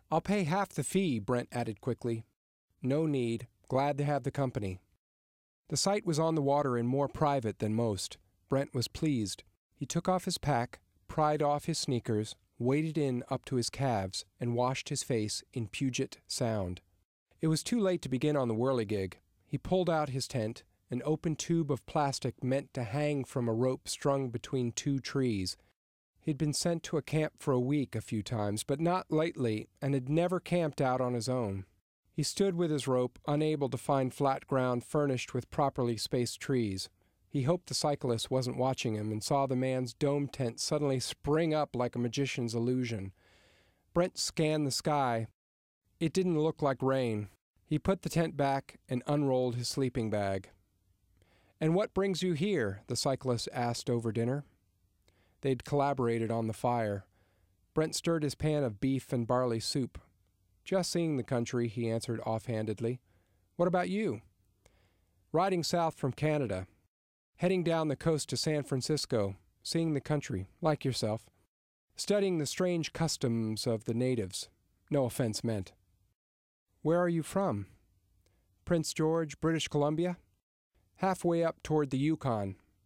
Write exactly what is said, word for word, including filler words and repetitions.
"I'll pay half the fee," Brent added quickly. "No need. Glad to have the company." The site was on the water and more private than most. Brent was pleased. He took off his pack, pried off his sneakers, waded in up to his calves, and washed his face in Puget Sound. It was too late to begin on the whirligig. He pulled out his tent, an open tube of plastic meant to hang from a rope strung between two trees. He'd been sent to a camp for a week a few times, but not lately, and had never camped out on his own. He stood with his rope, unable to find flat ground furnished with properly spaced trees. He hoped the cyclist wasn't watching him and saw the man's dome tent suddenly spring up like a magician's illusion. Brent scanned the sky. It didn't look like rain. He put the tent back and unrolled his sleeping bag. "And what brings you here?" the cyclist asked over dinner. They'd collaborated on the fire. Brent stirred his pan of beef and barley soup. "Just seeing the country," he answered offhandedly. "What about you?" "Riding south from Canada. Heading down the coast to San Francisco, seeing the country, like yourself. Studying the strange customs of the natives. No offense meant." "Where are you from?" "Prince George, British Columbia. Halfway up toward the Yukon.